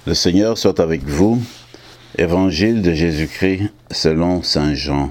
Le Seigneur soit avec vous. Évangile de Jésus-Christ selon saint Jean.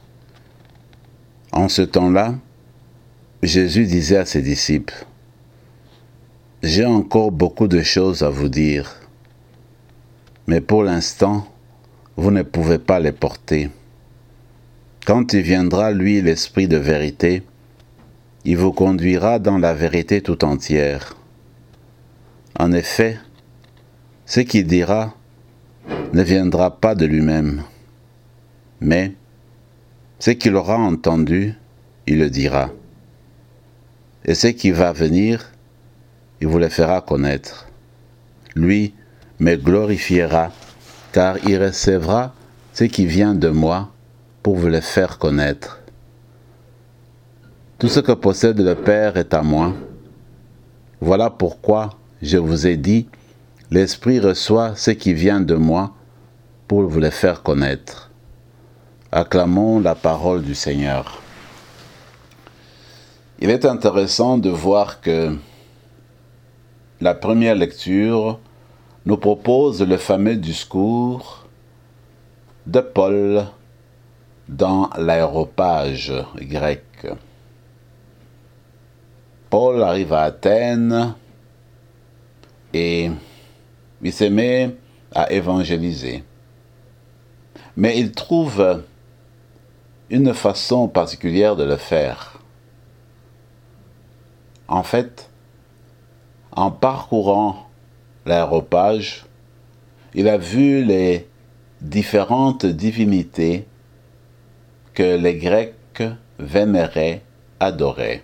En ce temps-là, Jésus disait à ses disciples, « J'ai encore beaucoup de choses à vous dire, mais pour l'instant, vous ne pouvez pas les porter. Quand il viendra, lui, l'Esprit de vérité, il vous conduira dans la vérité tout entière. En effet, ce qu'il dira ne viendra pas de lui-même, mais ce qu'il aura entendu, il le dira. Et ce qui va venir, il vous le fera connaître. Lui me glorifiera, car il recevra ce qui vient de moi pour vous le faire connaître. Tout ce que possède le Père est à moi. Voilà pourquoi je vous ai dit, l'Esprit reçoit ce qui vient de moi pour vous le faire connaître. Acclamons la parole du Seigneur. Il est intéressant de voir que la première lecture nous propose le fameux discours de Paul dans l'aéropage grec. Paul arrive à Athènes et il se met à évangéliser. Mais il trouve une façon particulière de le faire. En fait, en parcourant l'aéropage, il a vu les différentes divinités que les Grecs vénéraient, adoraient.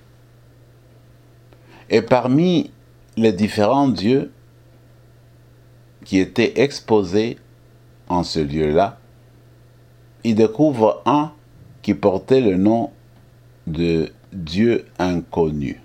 Et parmi les différents dieux qui étaient exposés en ce lieu-là, il découvre un qui portait le nom de Dieu inconnu.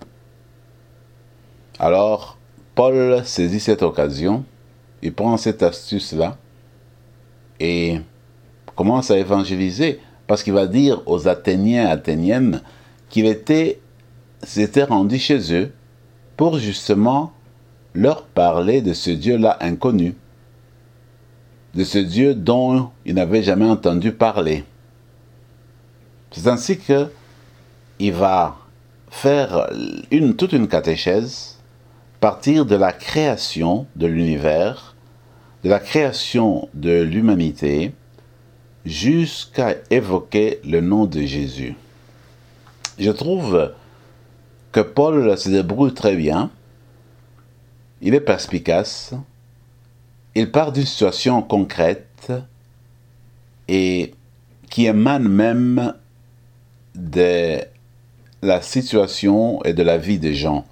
Alors, Paul saisit cette occasion, il prend cette astuce-là et commence à évangéliser, parce qu'il va dire aux Athéniens et Athéniennes qu'il s'était rendu chez eux pour justement leur parler de ce Dieu-là inconnu, de ce Dieu dont ils n'avaient jamais entendu parler. C'est ainsi qu'il va faire toute une catéchèse, partir de la création de l'univers, de la création de l'humanité, jusqu'à évoquer le nom de Jésus. Je trouve que Paul se débrouille très bien, il est perspicace, il part d'une situation concrète et qui émane même de la situation et de la vie des gens.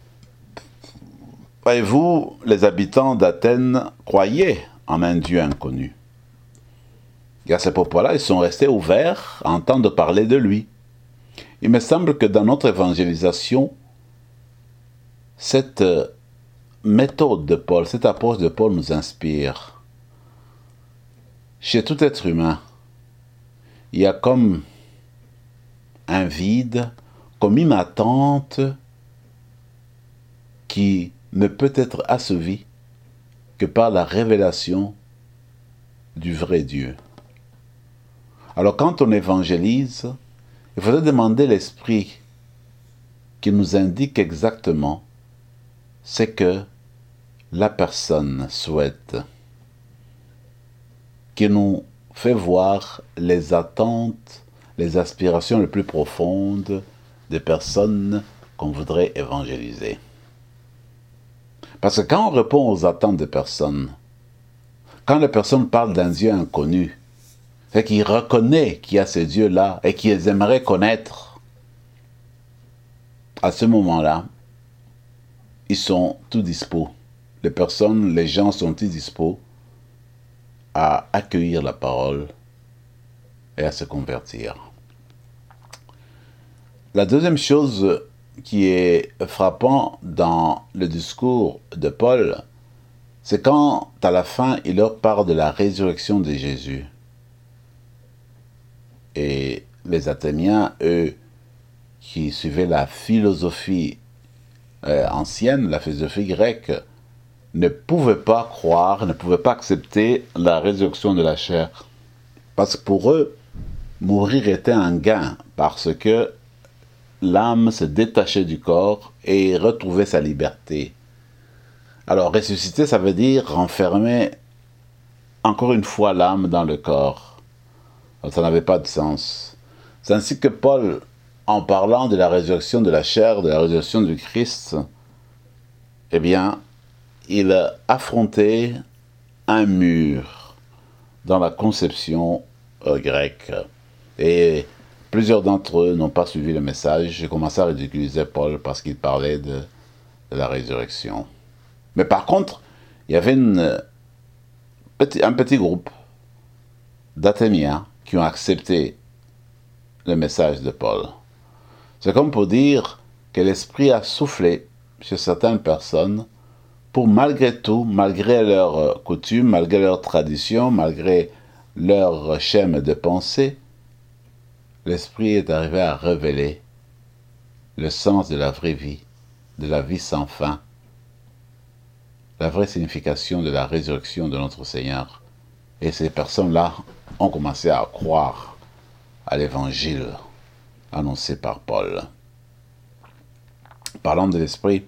Voyez-vous, les habitants d'Athènes croyaient en un Dieu inconnu. Et à ce propos-là, ils sont restés ouverts à entendre parler de lui. Il me semble que dans notre évangélisation, cette méthode de Paul, cette approche de Paul nous inspire. Chez tout être humain, il y a comme un vide, comme une attente qui ne peut être assouvie que par la révélation du vrai Dieu. Alors quand on évangélise, il faudrait demander l'Esprit qui nous indique exactement ce que la personne souhaite, qui nous fait voir les attentes, les aspirations les plus profondes des personnes qu'on voudrait évangéliser. Parce que quand on répond aux attentes des personnes, quand les personnes parlent d'un Dieu inconnu, c'est qu'ils reconnaissent qu'il y a ce Dieu-là et qu'ils aimeraient connaître. À ce moment-là, ils sont tout dispos. Les gens sont tout dispos à accueillir la parole et à se convertir. La deuxième chose qui est frappant dans le discours de Paul, c'est quand, à la fin, il leur parle de la résurrection de Jésus. Et les Athéniens, eux, qui suivaient la philosophie ancienne, la philosophie grecque, ne pouvaient pas croire, ne pouvaient pas accepter la résurrection de la chair. Parce que pour eux, mourir était un gain, parce que l'âme se détachait du corps et retrouvait sa liberté. Alors ressusciter, ça veut dire renfermer encore une fois l'âme dans le corps. Alors, ça n'avait pas de sens. C'est ainsi que Paul, en parlant de la résurrection de la chair, de la résurrection du Christ, eh bien, il a affronté un mur dans la conception grecque. Et plusieurs d'entre eux n'ont pas suivi le message. J'ai commencé à ridiculiser Paul parce qu'il parlait de la résurrection. Mais par contre, il y avait un petit groupe d'Athéniens qui ont accepté le message de Paul. C'est comme pour dire que l'Esprit a soufflé chez certaines personnes pour malgré tout, malgré leurs coutumes, malgré leurs traditions, malgré leur schème de pensée, l'Esprit est arrivé à révéler le sens de la vraie vie, de la vie sans fin, la vraie signification de la résurrection de notre Seigneur. Et ces personnes-là ont commencé à croire à l'évangile annoncé par Paul. Parlant de l'Esprit,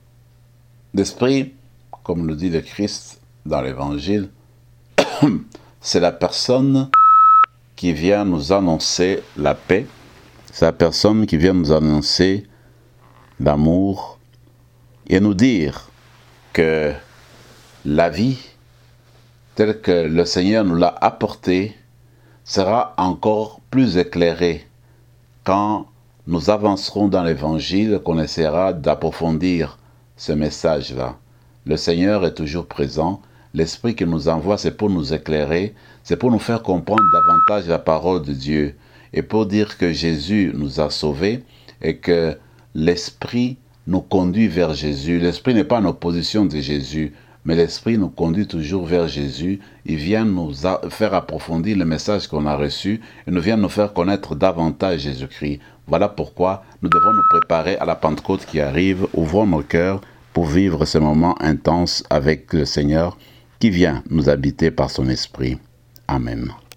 comme le dit le Christ dans l'évangile, c'est la personne qui vient nous annoncer la paix, c'est la personne qui vient nous annoncer l'amour et nous dire que la vie telle que le Seigneur nous l'a apportée sera encore plus éclairée quand nous avancerons dans l'Évangile, qu'on essaiera d'approfondir ce message-là. Le Seigneur est toujours présent. L'Esprit qu'il nous envoie, c'est pour nous éclairer, c'est pour nous faire comprendre davantage la parole de Dieu et pour dire que Jésus nous a sauvés et que l'Esprit nous conduit vers Jésus. L'Esprit n'est pas en opposition de Jésus, mais l'Esprit nous conduit toujours vers Jésus. Il vient nous faire approfondir le message qu'on a reçu et nous vient nous faire connaître davantage Jésus-Christ. Voilà pourquoi nous devons nous préparer à la Pentecôte qui arrive. Ouvrons nos cœurs pour vivre ce moment intense avec le Seigneur qui vient nous habiter par son Esprit. Amen.